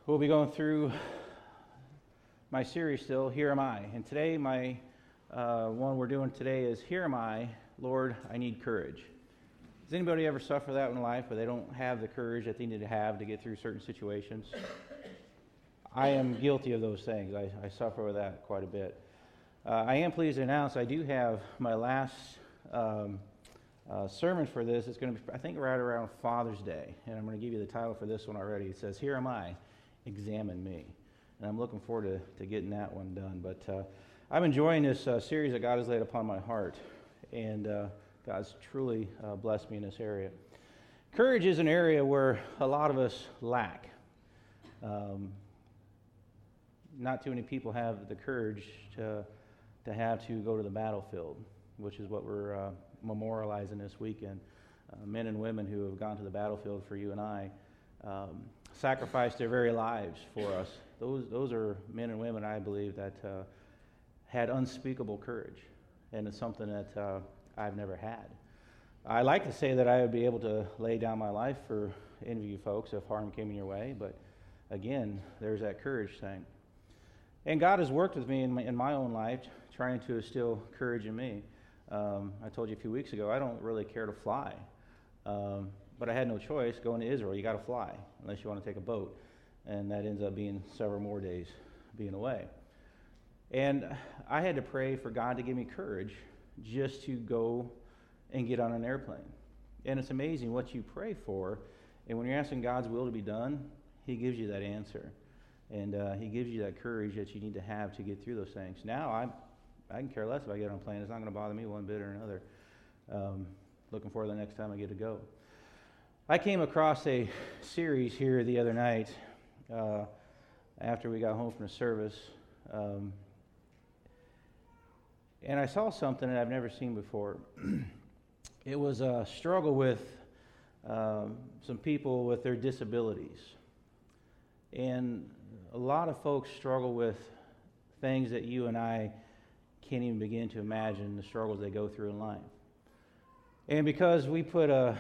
We'll be going through my series still, Here Am I. And today, my one we're doing today is, Here Am I, Lord, I Need Courage. Does anybody ever suffer that in life where they don't have the courage that they need to have to get through certain situations? I am guilty of those things. I suffer with that quite a bit. I am pleased to announce I do have my last sermon for this. It's going to be, I think, right around Father's Day. And I'm going to give you the title for this one already. It says, Here Am I, Examine Me. And I'm looking forward to getting that one done. But I'm enjoying this series that God has laid upon my heart. And God's truly blessed me in this area. Courage is an area where a lot of us lack. Not too many people have the courage to have to go to the battlefield, which is what we're memorializing this weekend. Men and women who have gone to the battlefield for you and I, sacrificed their very lives for us. Those are men and women, I believe, that had unspeakable courage, and it's something that I've never had. I like to say that I would be able to lay down my life for any of you folks if harm came in your way, but again, there's that courage thing. And God has worked with me in my own life, trying to instill courage in me. I told you a few weeks ago, I don't really care to fly. But I had no choice. Going to Israel, you got to fly, unless you want to take a boat. And that ends up being several more days being away. And I had to pray for God to give me courage just to go and get on an airplane. And it's amazing what you pray for. And when you're asking God's will to be done, He gives you that answer. And He gives you that courage that you need to have to get through those things. Now, I can care less if I get on a plane. It's not going to bother me one bit or another. Looking forward to the next time I get to go. I came across a series here the other night after we got home from the service. And I saw something that I've never seen before. It was a struggle with some people with their disabilities. And a lot of folks struggle with things that you and I can't even begin to imagine, the struggles they go through in life. And because we put a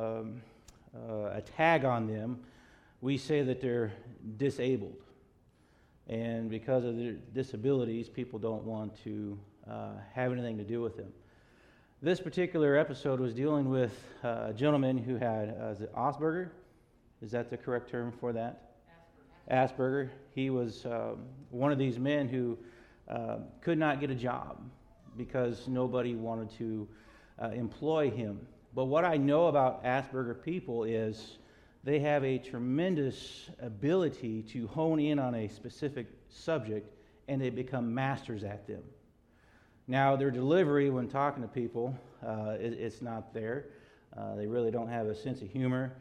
tag on them, we say that they're disabled. And because of their disabilities, people don't want to have anything to do with them. This particular episode was dealing with a gentleman who had, is it Asperger? Is that the correct term for that? Asperger. He was one of these men who could not get a job because nobody wanted to employ him. But what I know about Asperger people is they have a tremendous ability to hone in on a specific subject, and they become masters at them. Now, their delivery when talking to people, it's not there. They really don't have a sense of humor.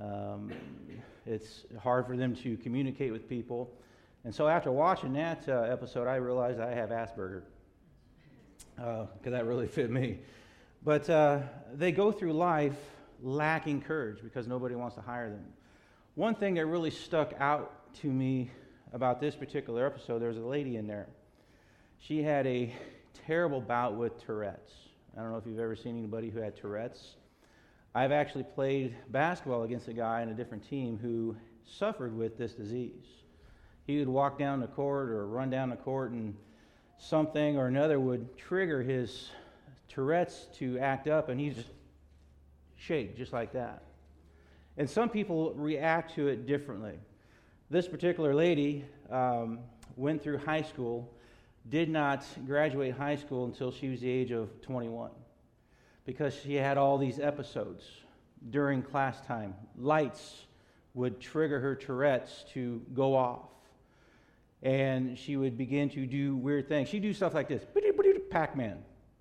It's hard for them to communicate with people. And so after watching that episode, I realized I have Asperger, because that really fit me. But they go through life lacking courage because nobody wants to hire them. One thing that really stuck out to me about this particular episode, there was a lady in there. She had a terrible bout with Tourette's. I don't know if you've ever seen anybody who had Tourette's. I've actually played basketball against a guy in a different team who suffered with this disease. He would walk down the court or run down the court, and something or another would trigger his Tourette's to act up, and he'd just shake just like that. And some people react to it differently. This particular lady went through high school, did not graduate high school until she was the age of 21, because she had all these episodes during class time. Lights would trigger her Tourette's to go off. And she would begin to do weird things. She'd do stuff like this, Pac-Man.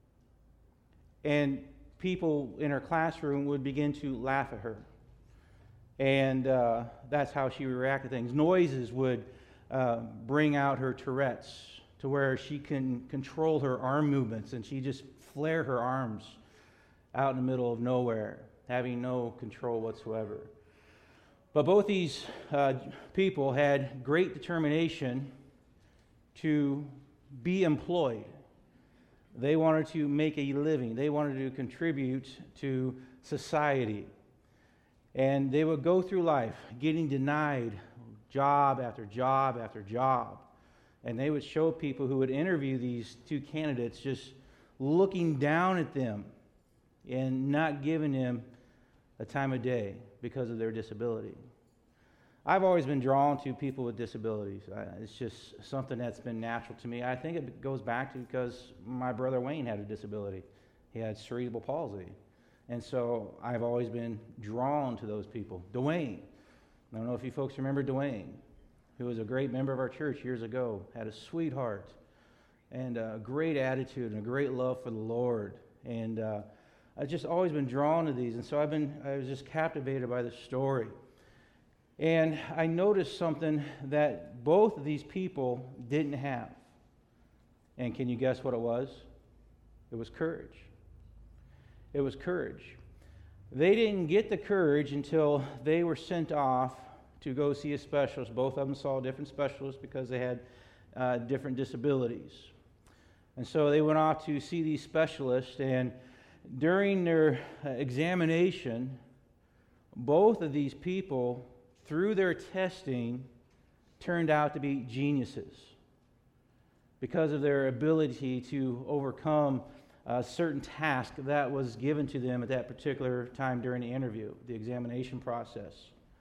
And people in her classroom would begin to laugh at her. And that's how she would react to things. Noises would bring out her Tourette's to where she can control her arm movements, and she just flare her arms out in the middle of nowhere, having no control whatsoever. But both these people had great determination to be employed. They wanted to make a living. They wanted to contribute to society. And they would go through life getting denied job after job after job. And they would show people who would interview these two candidates just looking down at them and not giving them a time of day because of their disability. I've always been drawn to people with disabilities. It's just something that's been natural to me. I think it goes back to because my brother Wayne had a disability. He had cerebral palsy. And so I've always been drawn to those people. Dwayne. I don't know if you folks remember Dwayne, who was a great member of our church years ago, had a sweetheart and a great attitude and a great love for the Lord. And I've just always been drawn to these. And so I was just captivated by the story. And I noticed something that both of these people didn't have. And can you guess what it was? It was courage. It was courage. They didn't get the courage until they were sent off to go see a specialist. Both of them saw different specialists because they had different disabilities. And so they went off to see these specialists, and during their examination, both of these people, through their testing, turned out to be geniuses because of their ability to overcome a certain task that was given to them at that particular time during the interview, the examination process.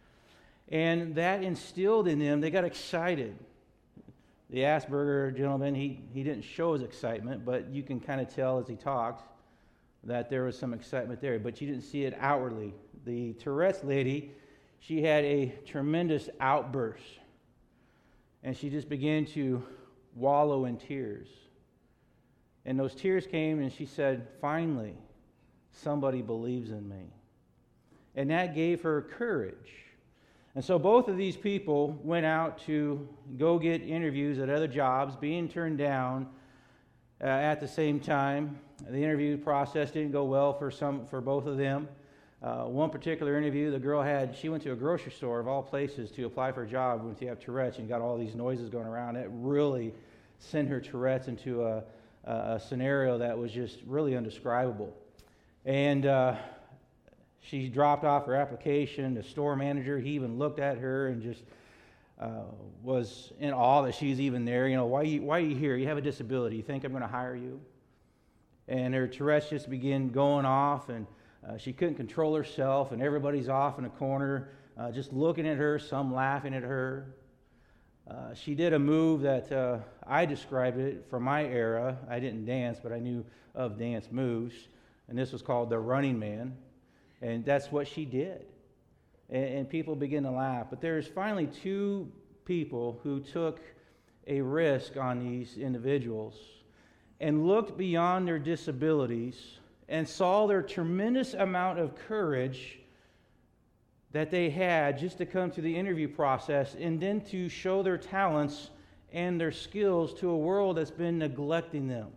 And that instilled in them, they got excited. The Asperger gentleman, he didn't show his excitement, but you can kind of tell as he talked that there was some excitement there, but you didn't see it outwardly. The Tourette's lady, she had a tremendous outburst, and she just began to wallow in tears. And those tears came, and she said, "Finally, somebody believes in me." And that gave her courage. And so both of these people went out to go get interviews at other jobs, being turned down at the same time. The interview process didn't go well for both of them. One particular interview, the girl she went to a grocery store of all places to apply for a job when she had Tourette's and got all these noises going around. It really sent her Tourette's into a scenario that was just really indescribable. And she dropped off her application. The store manager, he even looked at her and just was in awe that she's even there. You know, why are you here? You have a disability. You think I'm going to hire you? And her Tourette's just began going off, and she couldn't control herself, and everybody's off in a corner just looking at her, some laughing at her. She did a move that I described it from my era. I didn't dance, but I knew of dance moves, and this was called the Running Man, and that's what she did. And people began to laugh. But there's finally two people who took a risk on these individuals and looked beyond their disabilities and saw their tremendous amount of courage that they had just to come to the interview process and then to show their talents and their skills to a world that's been neglecting them.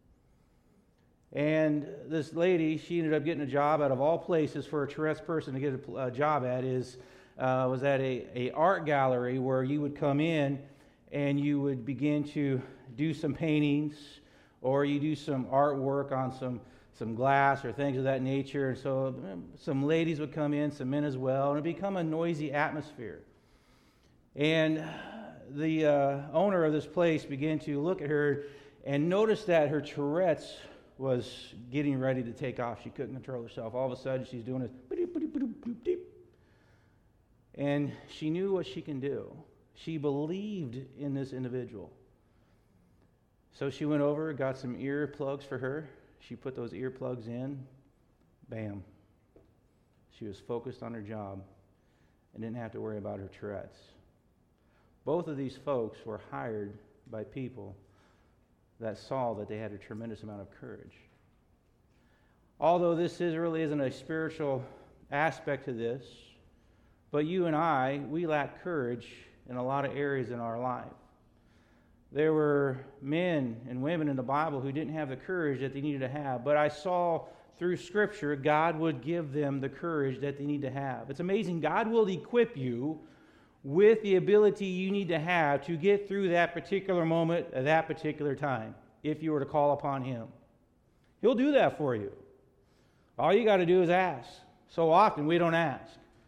And this lady, she ended up getting a job out of all places for a Tourette's person to get a job at was at a art gallery where you would come in and you would begin to do some paintings or you do some artwork on some glass or things of that nature. And so some ladies would come in, some men as well, and it would become a noisy atmosphere. And the owner of this place began to look at her and notice that her Tourette's was getting ready to take off. She couldn't control herself. All of a sudden, she's doing this, and she knew what she can do. She believed in this individual. So she went over, got some earplugs for her. She put those earplugs in. Bam. She was focused on her job and didn't have to worry about her Tourette's. Both of these folks were hired by people that saw that they had a tremendous amount of courage. Although this really isn't a spiritual aspect to this, but you and I, we lack courage in a lot of areas in our life. There were men and women in the Bible who didn't have the courage that they needed to have, but I saw through Scripture God would give them the courage that they need to have. It's amazing. God will equip you with the ability you need to have to get through that particular moment at that particular time if you were to call upon Him. He'll do that for you. All you got to do is ask. So often we don't ask.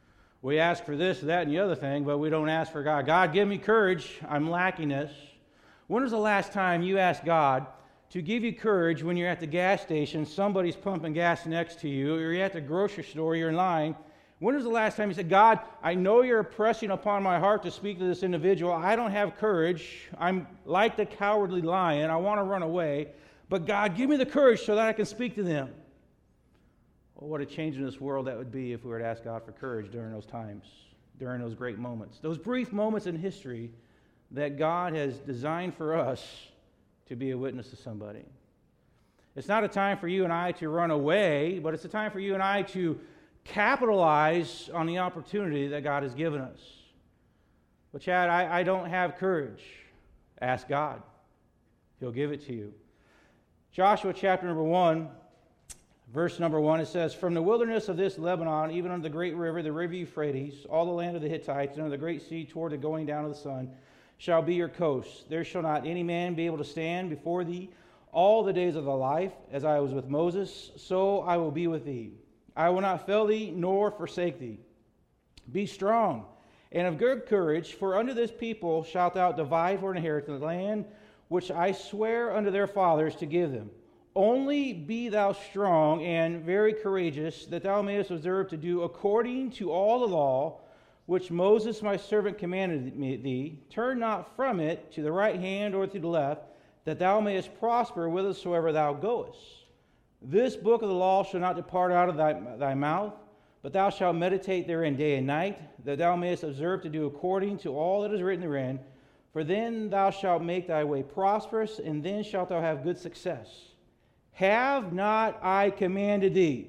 We ask for this, that, and the other thing, but we don't ask for God. God, give me courage. I'm lacking this. When was the last time you asked God to give you courage when you're at the gas station, somebody's pumping gas next to you, or you're at the grocery store, you're in line? When was the last time you said, God, I know you're pressing upon my heart to speak to this individual. I don't have courage. I'm like the cowardly lion. I want to run away. But God, give me the courage so that I can speak to them. Well, what a change in this world that would be if we were to ask God for courage during those times, during those great moments, those brief moments in history that God has designed for us to be a witness to somebody. It's not a time for you and I to run away, but it's a time for you and I to capitalize on the opportunity that God has given us. But Chad, I don't have courage. Ask God. He'll give it to you. Joshua chapter number 1, verse number 1, it says, From the wilderness of this Lebanon, even unto the great river, the river Euphrates, all the land of the Hittites, and unto the great sea toward the going down of the sun, shall be your coast. There shall not any man be able to stand before thee all the days of thy life. As I was with Moses, so I will be with thee. I will not fail thee, nor forsake thee. Be strong, and of good courage, for unto this people shalt thou divide for an inheritance the land which I swear unto their fathers to give them. Only be thou strong and very courageous, that thou mayest observe to do according to all the law which Moses my servant commanded thee. Turn not from it to the right hand or to the left, that thou mayest prosper whithersoever thou goest. This book of the law shall not depart out of thy mouth, but thou shalt meditate therein day and night, that thou mayest observe to do according to all that is written therein. For then thou shalt make thy way prosperous, and then shalt thou have good success. Have not I commanded thee?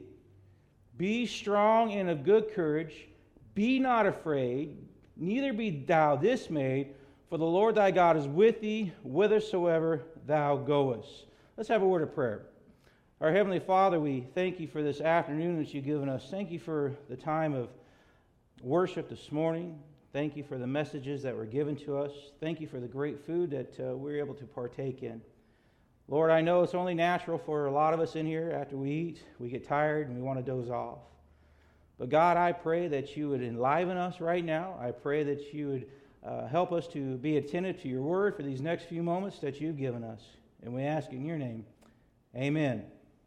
Be strong and of good courage. Be not afraid, neither be thou dismayed, for the Lord thy God is with thee whithersoever thou goest. Let's have a word of prayer. Our Heavenly Father, we thank you for this afternoon that you've given us. Thank you for the time of worship this morning. Thank you for the messages that were given to us. Thank you for the great food that we're able to partake in. Lord, I know it's only natural for a lot of us in here, after we eat, we get tired and we want to doze off. But God, I pray that you would enliven us right now. I pray that you would help us to be attentive to your word for these next few moments that you've given us. And we ask in your name, amen.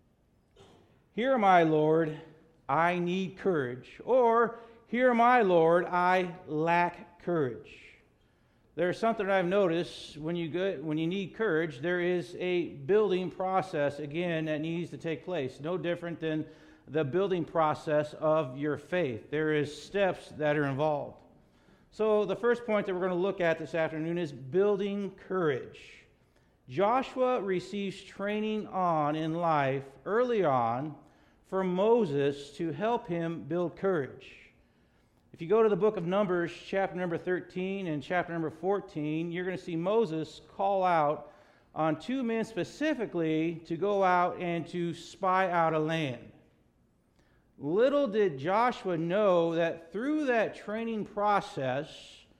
Here am I, Lord, I need courage. Or, here am I, Lord, I lack courage. There's something I've noticed when you need courage, there is a building process, again, that needs to take place. No different than the building process of your faith. There is steps that are involved. So the first point that we're going to look at this afternoon is building courage. Joshua receives training in life early on from Moses to help him build courage. If you go to the book of Numbers, chapter number 13 and chapter number 14, you're going to see Moses call out on two men specifically to go out and to spy out a land. Little did Joshua know that through that training process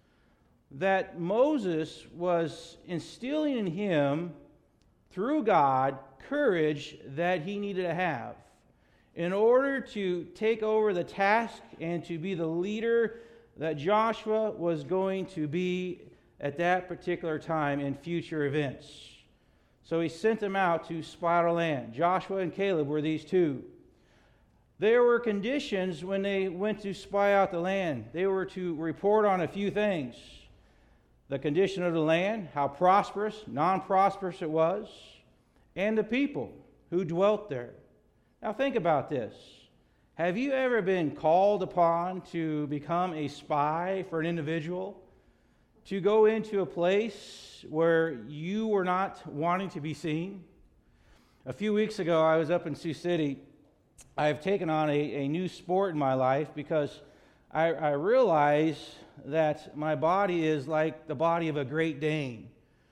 that Moses was instilling in him, through God, courage that he needed to have in order to take over the task and to be the leader that Joshua was going to be at that particular time in future events. So he sent them out to spy out a land. Joshua and Caleb were these two. There were conditions when they went to spy out the land. They were to report on a few things. The condition of the land, how prosperous, non-prosperous it was, and the people who dwelt there. Now think about this. Have you ever been called upon to become a spy for an individual? To go into a place where you were not wanting to be seen? A few weeks ago, I was up in Sioux City. I've taken on a new sport in my life because I realize that my body is like the body of a Great Dane.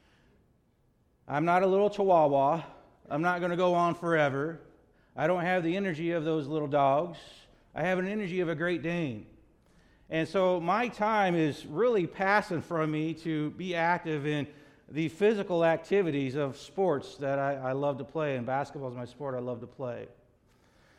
I'm not a little Chihuahua. I'm not going to go on forever. I don't have the energy of those little dogs. I have an energy of a Great Dane. And so my time is really passing from me to be active in the physical activities of sports that I love to play, and basketball is my sport I love to play.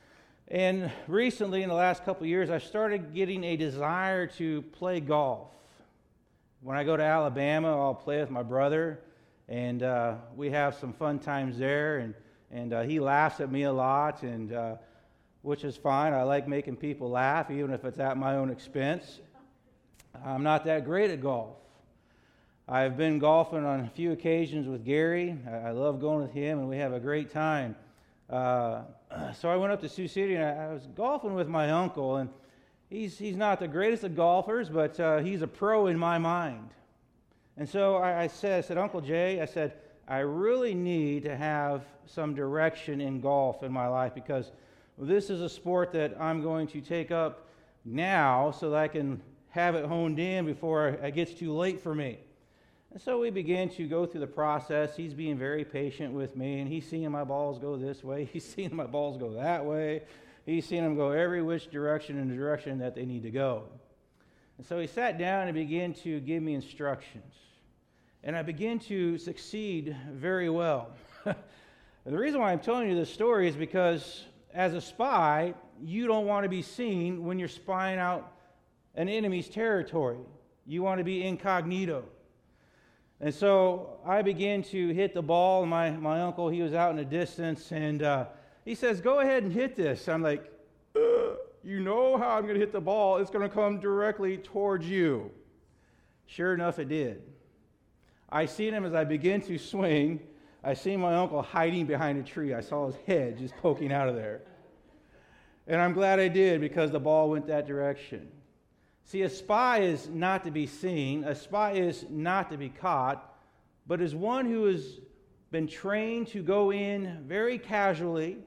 And recently, in the last couple of years, I've started getting a desire to play golf. When I go to Alabama, I'll play with my brother, and we have some fun times there, and he laughs at me a lot, and which is fine. I like making people laugh, even if it's at my own expense. I'm not that great at golf. I've been golfing on a few occasions with Gary. I love going with him, and we have a great time. So I went up to Sioux City, and I was golfing with my uncle, and he's not the greatest of golfers, but he's a pro in my mind. And so I said, Uncle Jay, I said, I really need to have some direction in golf in my life, because this is a sport that I'm going to take up now so that I can have it honed in before it gets too late for me. And so we began to go through the process. He's being very patient with me, and he's seeing my balls go this way. He's seeing my balls go that way. He's seeing them go every which direction in the direction that they need to go. And so he sat down and began to give me instructions. And I began to succeed very well. The reason why I'm telling you this story is because as a spy, you don't want to be seen when you're spying out an enemy's territory. You want to be incognito. And so I began to hit the ball. My uncle, he was out in the distance, and he says, go ahead and hit this. I'm like, you know how I'm going to hit the ball. It's going to come directly towards you. Sure enough, it did. I seen him as I began to swing. I seen my uncle hiding behind a tree. I saw his head just poking out of there. And I'm glad I did, because the ball went that direction. See, a spy is not to be seen. A spy is not to be caught, but is one who has been trained to go in very casually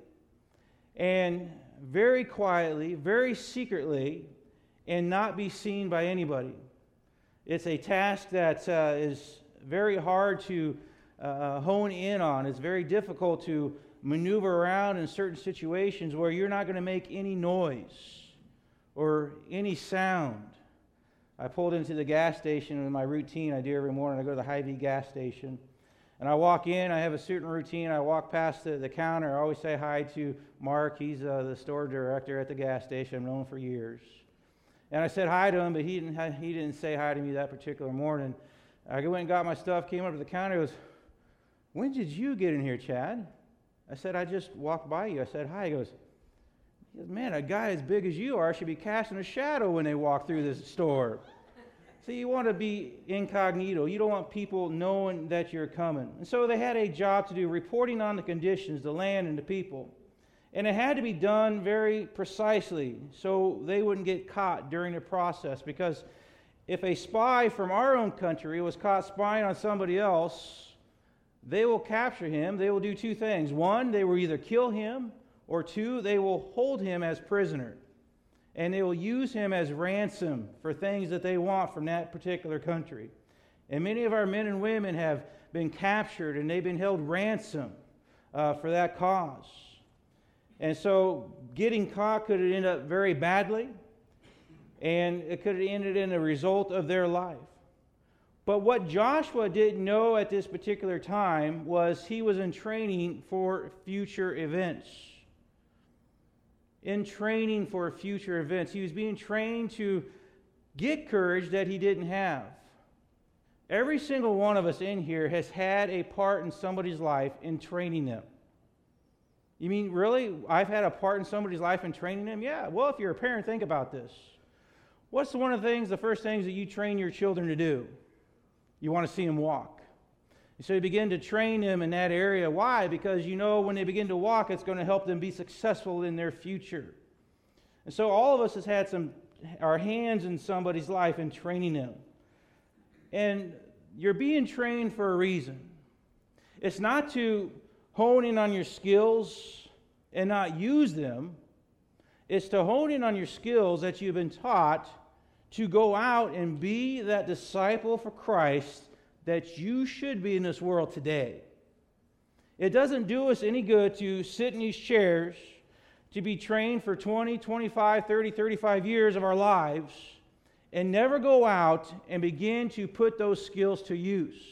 and very quietly, very secretly, and not be seen by anybody. It's a task that is very hard to hone in on. It's very difficult to maneuver around in certain situations where you're not going to make any noise or any sound. I pulled into the gas station in my routine I do every morning. I go to the Hy-Vee gas station, and I walk in. I have a certain routine. I walk past the counter. I always say hi to Mark. He's the store director at the gas station. I've known him for years. And I said hi to him, but he didn't say hi to me that particular morning. I went and got my stuff, came up to the counter. He goes, when did you get in here, Chad? I said, I just walked by you. I said hi. He goes, man, a guy as big as you are should be casting a shadow when they walk through this store. So you want to be incognito. You don't want people knowing that you're coming. And so they had a job to do, reporting on the conditions, the land, and the people. And it had to be done very precisely so they wouldn't get caught during the process. Because if a spy from our own country was caught spying on somebody else, they will capture him. They will do two things. One, they will either kill him, or two, they will hold him as prisoner. And they will use him as ransom for things that they want from that particular country. And many of our men and women have been captured, and they've been held ransom for that cause. And so getting caught could have ended up very badly, and it could have ended in a result of their life. But what Joshua didn't know at this particular time was he was in training for future events. In training for future events. He was being trained to get courage that he didn't have. Every single one of us in here has had a part in somebody's life in training them. You mean, really? I've had a part in somebody's life in training them? Yeah. Well, if you're a parent, think about this. What's one of the first things that you train your children to do? You want to see them walk. So you begin to train them in that area. Why? Because you know when they begin to walk, it's going to help them be successful in their future. And so all of us has had our hands in somebody's life in training them. And you're being trained for a reason. It's not to hone in on your skills and not use them. It's to hone in on your skills that you've been taught to go out and be that disciple for Christ that you should be in this world today. It doesn't do us any good to sit in these chairs, to be trained for 20, 25, 30, 35 years of our lives, and never go out and begin to put those skills to use.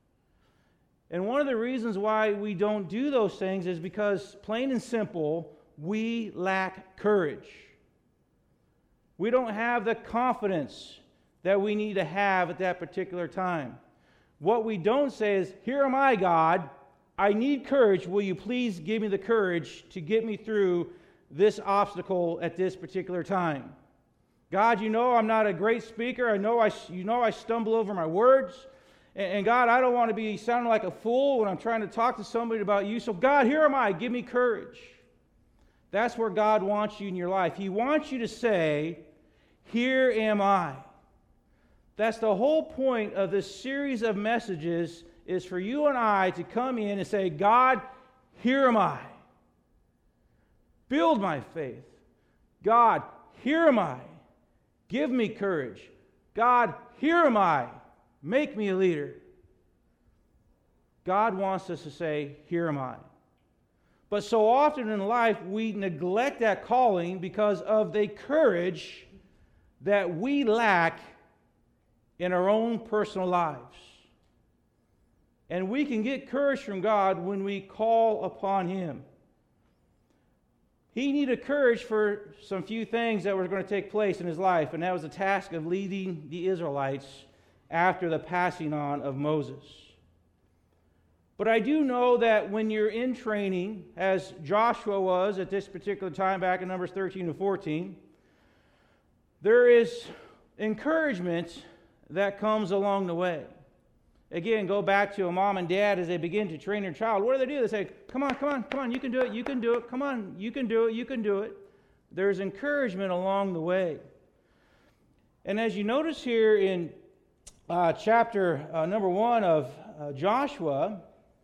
And one of the reasons why we don't do those things is because, plain and simple, we lack courage. We don't have the confidence that we need to have at that particular time. What we don't say is, here am I, God. I need courage. Will you please give me the courage to get me through this obstacle at this particular time? God, you know I'm not a great speaker. You know I stumble over my words. And God, I don't want to be sounding like a fool when I'm trying to talk to somebody about you. So God, here am I. Give me courage. That's where God wants you in your life. He wants you to say, here am I. That's the whole point of this series of messages, is for you and I to come in and say, God, here am I. Build my faith. God, here am I. Give me courage. God, here am I. Make me a leader. God wants us to say, here am I. But so often in life, we neglect that calling because of the courage that we lack in our own personal lives. And we can get courage from God when we call upon Him. He needed courage for some few things that were going to take place in his life, and that was the task of leading the Israelites after the passing on of Moses. But I do know that when you're in training, as Joshua was at this particular time back in Numbers 13 and 14, there is encouragement that comes along the way. Again, go back to a mom and dad as they begin to train their child. What do? They say, come on, you can do it, come on, you can do it. There's encouragement along the way. And as you notice here in chapter number 1 of Joshua,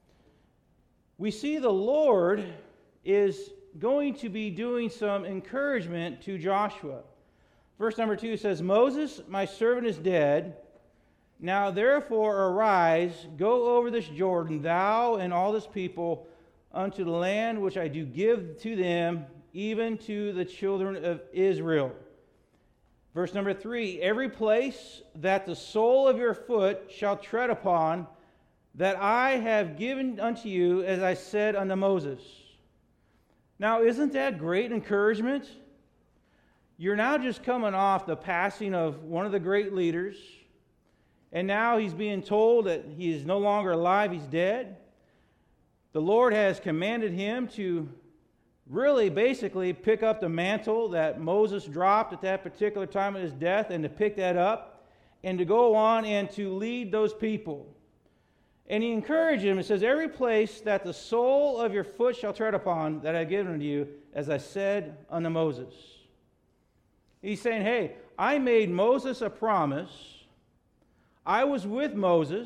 we see the Lord is going to be doing some encouragement to Joshua. Verse number 2 says, Moses, my servant, is dead. Now therefore arise, go over this Jordan, thou and all this people, unto the land which I do give to them, even to the children of Israel. Verse number 3, every place that the sole of your foot shall tread upon, that I have given unto you, as I said unto Moses. Now, isn't that great encouragement? You're now just coming off the passing of one of the great leaders, and now he's being told that he is no longer alive, he's dead. The Lord has commanded him to really basically pick up the mantle that Moses dropped at that particular time of his death, and to pick that up and to go on and to lead those people. And he encouraged him. It says, every place that the sole of your foot shall tread upon, that I have given unto you, as I said unto Moses. He's saying, hey, I made Moses a promise. I was with Moses.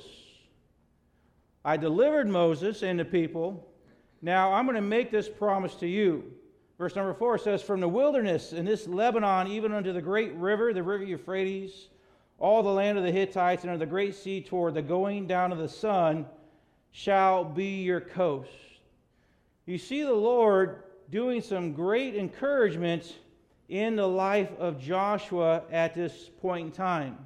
I delivered Moses and the people. Now I'm going to make this promise to you. Verse number 4 says, from the wilderness in this Lebanon, even unto the great river, the river Euphrates, all the land of the Hittites, and of the great sea toward the going down of the sun, shall be your coast. You see the Lord doing some great encouragement in the life of Joshua at this point in time.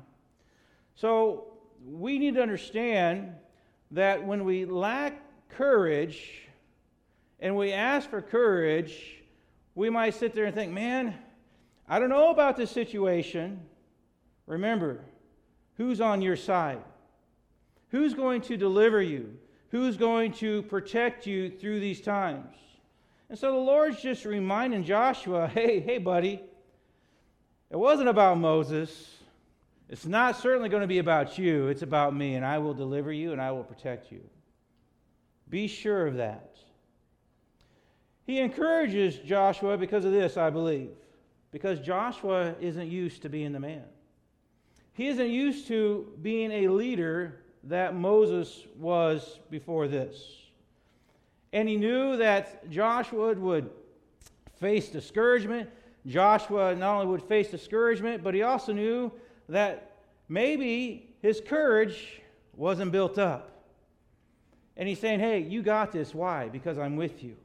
So we need to understand that when we lack courage and we ask for courage, we might sit there and think, man, I don't know about this situation. Remember, who's on your side? Who's going to deliver you? Who's going to protect you through these times? And so the Lord's just reminding Joshua, hey, buddy, it wasn't about Moses. It's not certainly going to be about you. It's about me, and I will deliver you, and I will protect you. Be sure of that. He encourages Joshua because of this, I believe. Because Joshua isn't used to being the man. He isn't used to being a leader that Moses was before this. And he knew that Joshua would face discouragement. Joshua not only would face discouragement, but he also knew that maybe his courage wasn't built up. And he's saying, hey, you got this. Why? Because I'm with you.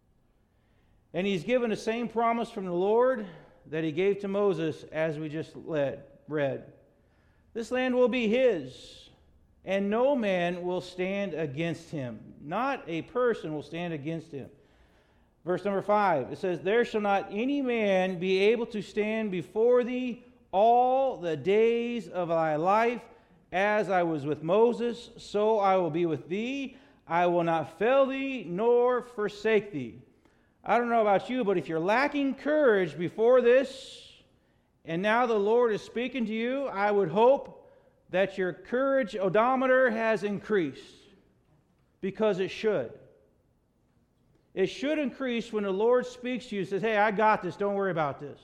And he's given the same promise from the Lord that he gave to Moses as we just read. This land will be his, and no man will stand against him. Not a person will stand against him. Verse number 5, it says, there shall not any man be able to stand before thee all the days of thy life. As I was with Moses, so I will be with thee. I will not fail thee nor forsake thee. I don't know about you, but if you're lacking courage before this, and now the Lord is speaking to you, I would hope that your courage odometer has increased, because it should. It should increase when the Lord speaks to you and says, hey, I got this, don't worry about this.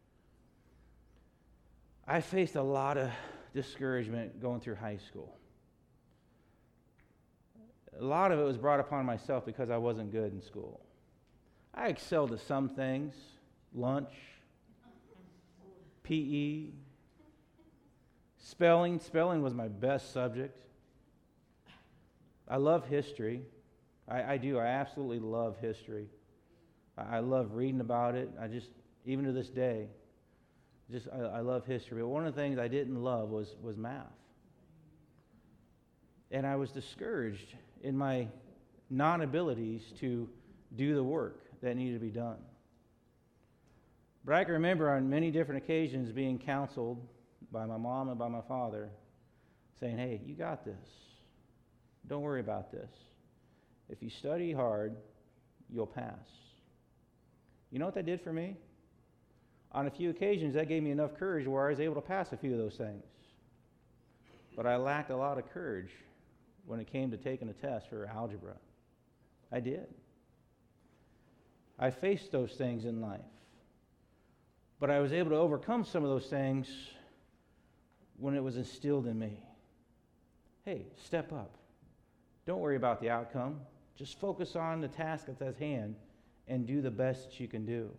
I faced a lot of discouragement going through high school. A lot of it was brought upon myself because I wasn't good in school. I excelled at some things, lunch, PE, spelling. Spelling was my best subject. I love history. I do. I absolutely love history. I love reading about it. Even to this day, I love history. But one of the things I didn't love was math. And I was discouraged in my non-abilities to do the work that needed to be done. But I can remember on many different occasions being counseled by my mom and by my father, saying, hey, you got this. Don't worry about this. If you study hard, you'll pass. You know what that did for me? On a few occasions, that gave me enough courage where I was able to pass a few of those things. But I lacked a lot of courage when it came to taking a test for algebra. I did. I faced those things in life. But I was able to overcome some of those things when it was instilled in me. Hey, step up. Don't worry about the outcome. Just focus on the task that's at hand and do the best that you can do.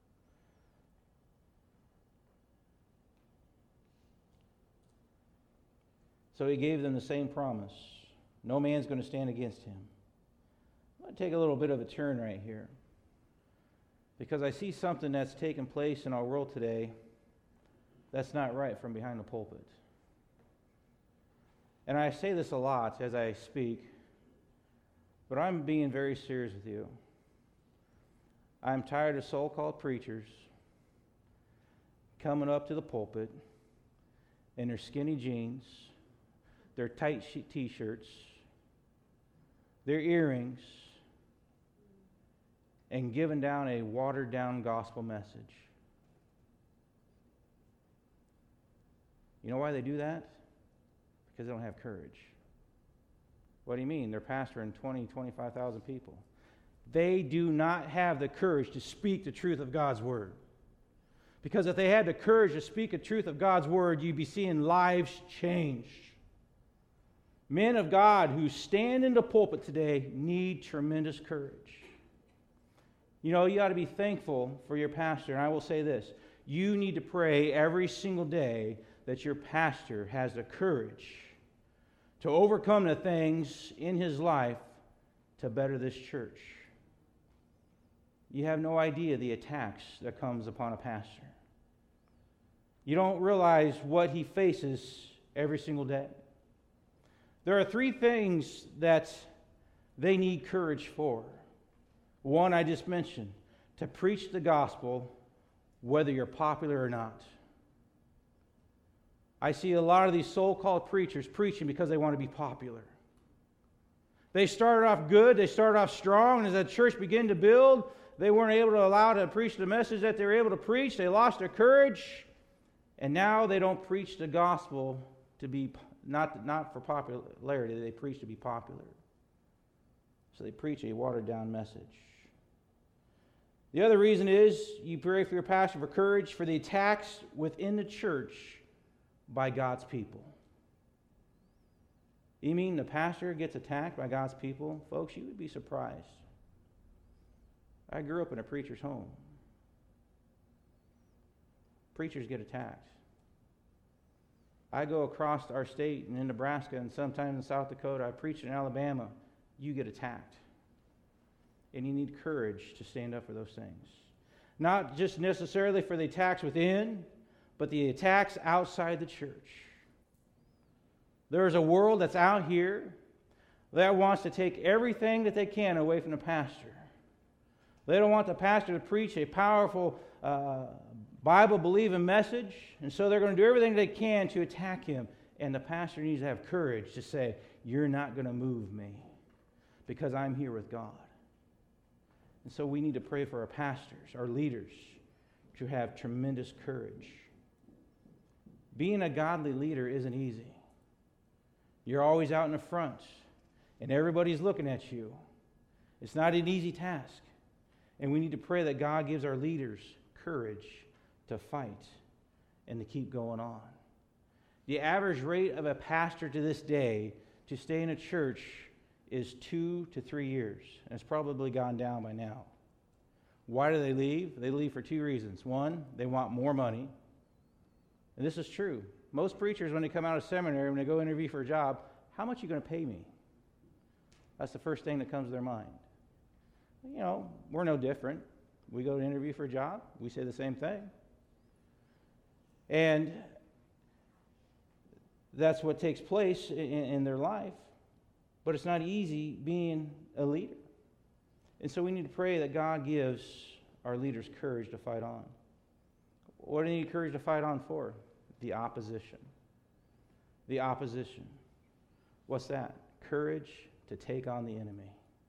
So he gave them the same promise. No man's going to stand against him. I'm going to take a little bit of a turn right here, because I see something that's taken place in our world today that's not right from behind the pulpit. And I say this a lot as I speak, but I'm being very serious with you. I'm tired of so-called preachers coming up to the pulpit in their skinny jeans, their tight t-shirts, their earrings, and giving down a watered-down gospel message. You know why they do that? Because they don't have courage. What do you mean? They're pastoring 20, 25,000 people. They do not have the courage to speak the truth of God's Word. Because if they had the courage to speak the truth of God's Word, you'd be seeing lives change. Men of God who stand in the pulpit today need tremendous courage. You know, you ought to be thankful for your pastor. And I will say this, you need to pray every single day that your pastor has the courage to overcome the things in his life to better this church. You have no idea the attacks that comes upon a pastor. You don't realize what he faces every single day. There are 3 things that they need courage for. One I just mentioned, to preach the gospel whether you're popular or not. I see a lot of these so-called preachers preaching because they want to be popular. They started off good, they started off strong, and as the church began to build, they weren't able to allow to preach the message that they were able to preach. They lost their courage, and now they don't preach the gospel to be not for popularity. They preach to be popular. So they preach a watered-down message. The other reason is you pray for your pastor for courage for the attacks within the church by God's people. You mean the pastor gets attacked by God's people? Folks, you would be surprised. I grew up in a preacher's home. Preachers get attacked. I go across our state and in Nebraska and sometimes in South Dakota. I preach in Alabama. You get attacked. And you need courage to stand up for those things. Not just necessarily for the attacks within, but the attacks outside the church. There is a world that's out here that wants to take everything that they can away from the pastor. They don't want the pastor to preach a powerful Bible-believing message, and so they're going to do everything they can to attack him. And the pastor needs to have courage to say, you're not going to move me because I'm here with God. And so we need to pray for our pastors, our leaders, to have tremendous courage. Being a godly leader isn't easy. You're always out in the front, and everybody's looking at you. It's not an easy task. And we need to pray that God gives our leaders courage to fight and to keep going on. The average rate of a pastor to this day to stay in a church is 2 to 3 years. And it's probably gone down by now. Why do they leave? They leave for 2 reasons. One, they want more money. And this is true. Most preachers, when they come out of seminary, when they go interview for a job, how much are you going to pay me? That's the first thing that comes to their mind. You know, we're no different. We go to interview for a job, we say the same thing. And that's what takes place in their life. But it's not easy being a leader. And so we need to pray that God gives our leaders courage to fight on. What do they need courage to fight on for? The opposition. The opposition. What's that? Courage to take on the enemy.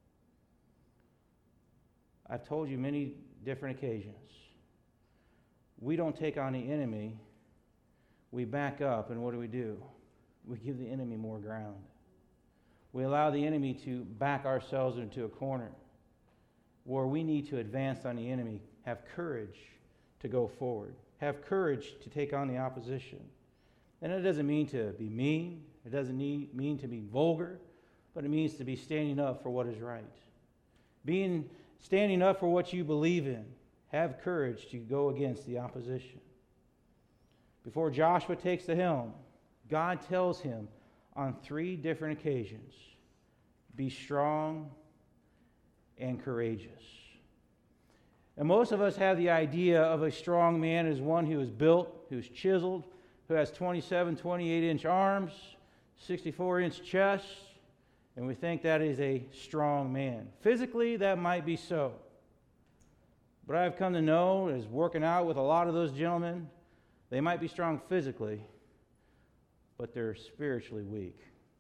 I've told you many different occasions. We don't take on the enemy. We back up, and what do? We give the enemy more ground. We allow the enemy to back ourselves into a corner where we need to advance on the enemy, have courage to go forward, have courage to take on the opposition. And it doesn't mean to be mean, it doesn't mean to be vulgar, but it means to be standing up for what is right. Standing up for what you believe in. Have courage to go against the opposition. Before Joshua takes the helm, God tells him on 3 different occasions, be strong and courageous. And most of us have the idea of a strong man as one who is built, who's chiseled, who has 27, 28-inch arms, 64-inch chest, and we think that is a strong man. Physically, that might be so. But I've come to know, as working out with a lot of those gentlemen, they might be strong physically, but they're spiritually weak.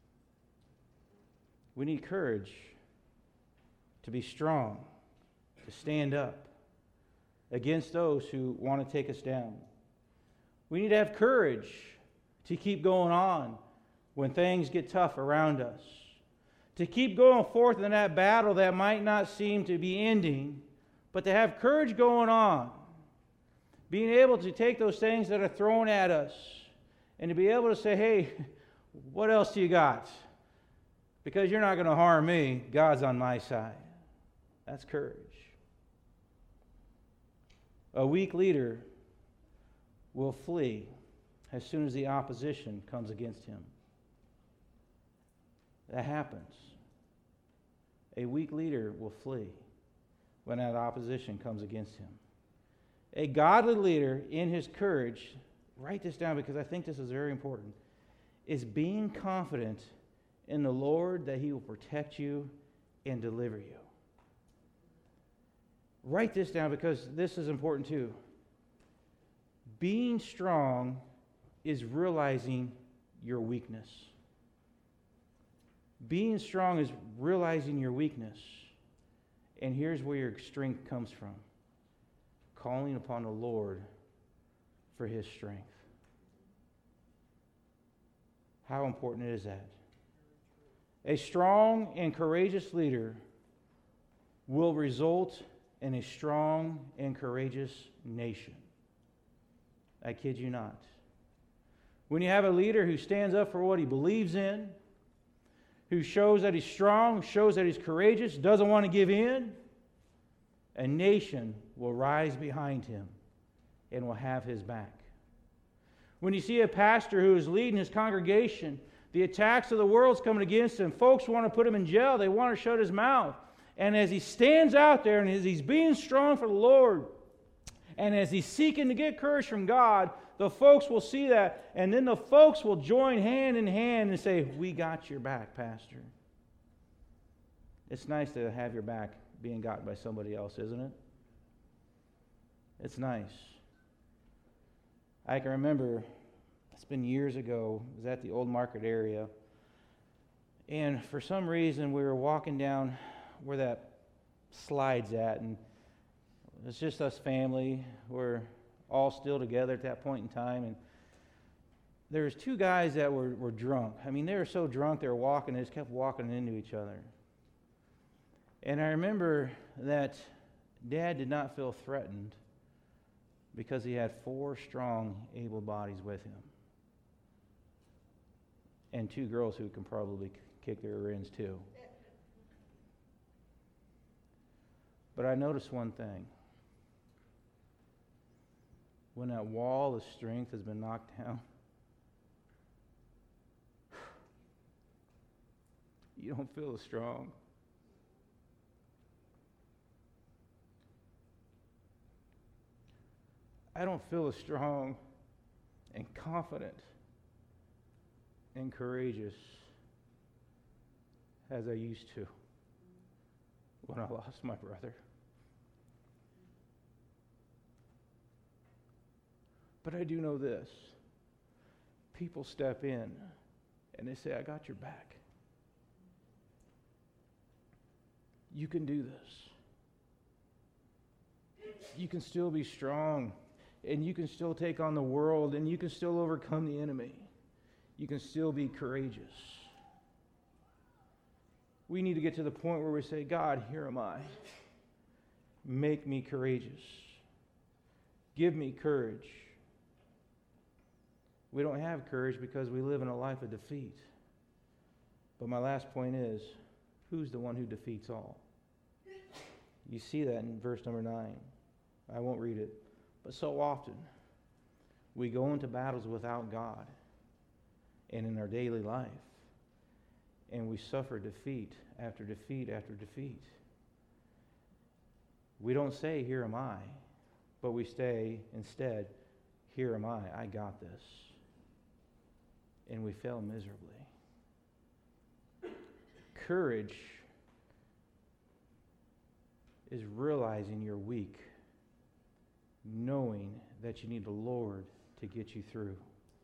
We need courage to be strong, to stand up against those who want to take us down. We need to have courage to keep going on when things get tough around us, to keep going forth in that battle that might not seem to be ending, but to have courage going on, being able to take those things that are thrown at us and to be able to say, hey, what else do you got? Because you're not going to harm me. God's on my side. That's courage. A weak leader will flee as soon as the opposition comes against him. That happens. A weak leader will flee when that opposition comes against him. A godly leader, in his courage, write this down because I think this is very important, is being confident in the Lord that He will protect you and deliver you. Write this down because this is important too. Being strong is realizing your weakness. Being strong is realizing your weakness. And here's where your strength comes from. Calling upon the Lord for His strength. How important is that? A strong and courageous leader will result in a strong and courageous nation. I kid you not. When you have a leader who stands up for what he believes in, who shows that he's strong, shows that he's courageous, doesn't want to give in, a nation will rise behind him and will have his back. When you see a pastor who is leading his congregation, the attacks of the world's coming against him. Folks want to put him in jail. They want to shut his mouth. And as he stands out there and as he's being strong for the Lord, and as he's seeking to get courage from God, the folks will see that, and then the folks will join hand in hand and say, we got your back, Pastor. It's nice to have your back being gotten by somebody else, isn't it? It's nice. I can remember, it's been years ago, I was at the Old Market area, and for some reason we were walking down where that slide's at, and it's just us family. We're all still together at that point in time, and there's two guys that were drunk. I mean, they were so drunk they were walking, they just kept walking into each other. And I remember that Dad did not feel threatened because he had 4 strong, able bodies with him. And 2 girls who can probably kick their rear ends too. But I noticed one thing. When that wall of strength has been knocked down, you don't feel as strong. I don't feel as strong and confident and courageous as I used to when I lost my brother. But I do know this. People step in and they say, I got your back. You can do this. You can still be strong, and you can still take on the world, and you can still overcome the enemy. You can still be courageous. We need to get to the point where we say, God, here am I. Make me courageous. Give me courage. We don't have courage because we live in a life of defeat. But my last point is, who's the one who defeats all? You see that in verse number 9. I won't read it. But so often, we go into battles without God and in our daily life, and we suffer defeat after defeat after defeat. We don't say, here am I, but we say instead, here am I got this. And we fail miserably. Courage is realizing you're weak, knowing that you need the Lord to get you through.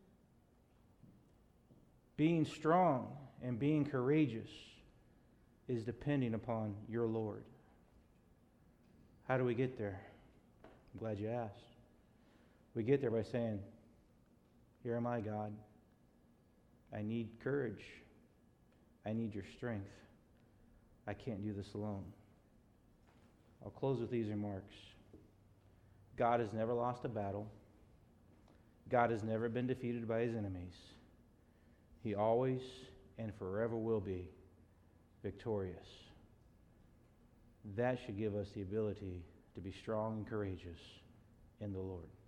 Being strong and being courageous is depending upon your Lord. How do we get there? I'm glad you asked. We get there by saying, here am I, God. I need courage. I need your strength. I can't do this alone. I'll close with these remarks. God has never lost a battle. God has never been defeated by his enemies. He always and forever will be victorious. That should give us the ability to be strong and courageous in the Lord.